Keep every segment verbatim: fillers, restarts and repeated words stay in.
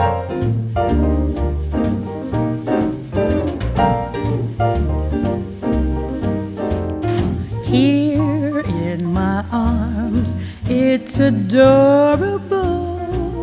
Here in my arms, it's adorable,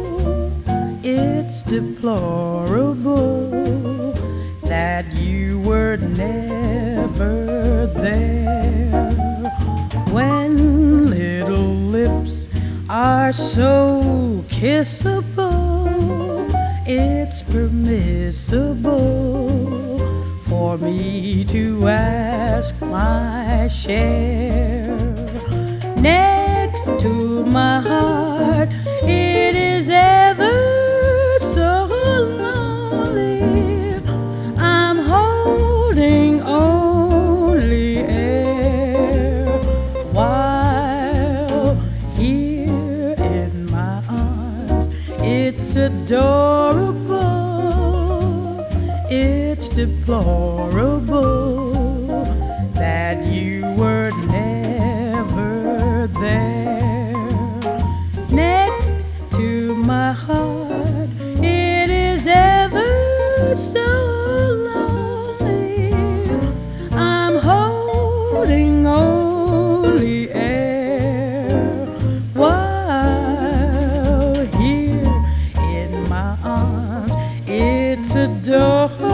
it's deplorable that you were never there. When little lips are so kissable, it's permissible for me to ask my share. Next to my heart, it is ever so lonely. I'm holding only air, while here in my arms, it's adorable, it's deplorable that you were never there. Next to my heart, it is ever so lonely. I'm holding only air, while here in my arms, it's adorable,